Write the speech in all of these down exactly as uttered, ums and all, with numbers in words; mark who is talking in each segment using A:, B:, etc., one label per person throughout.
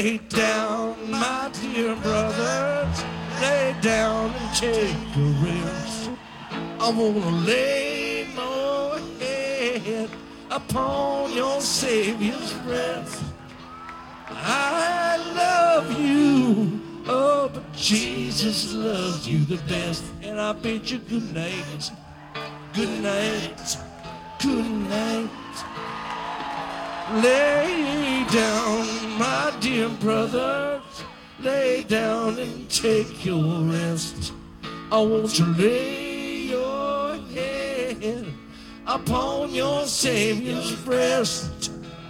A: Lay down, my dear brothers, lay down and take a rest. I wanna lay my head upon your Savior's breast. I love you, oh, but Jesus loves you the best. And I bid you good night, good night, good night. Lay down, my dear brothers, lay down and take your rest. I want you to lay your head upon your Savior's breast.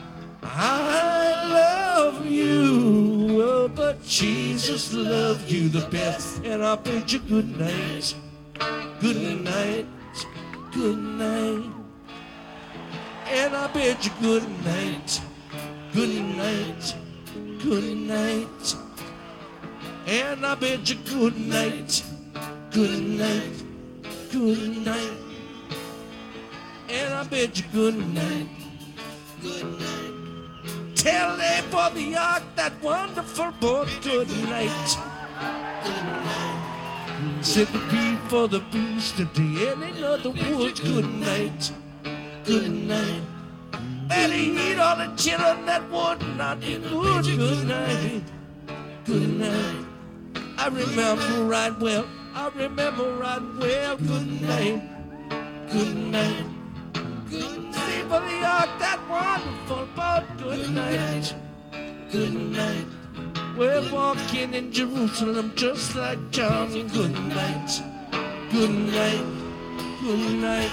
A: I love you, oh, but Jesus loved you the best. And I bid you good night, good night, good night. And I bid you good night, good night, good night. And I bid you good night, good night, good night. And I bid you good night, good night. Tell them for the ark, that wonderful boat, good night. Good night. Set the beat for the beast at the end of the wood, good night. Good night. Better eat all the children that would not be good. Good night. Good night. I remember right well. I remember right well. Good night. Good night. Good night. See for the ark, that wonderful boat. Good night. Good night. We're walking in Jerusalem just like John. Good night. Good night. Good night.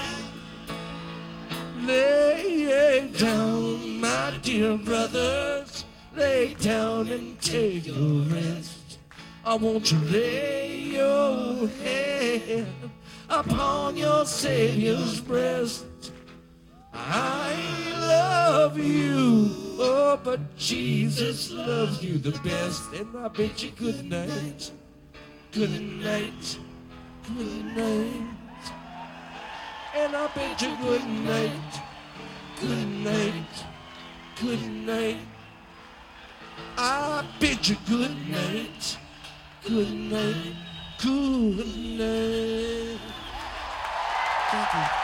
A: Lay down, my dear brothers, lay down and take a rest. I want you to lay your head upon your Savior's breast. I love you, oh, but Jesus loves you the best. And I bid you good night, good night, good night. And I bid you good night, good night, good night. I bid you good night, good night, good night. Thank you.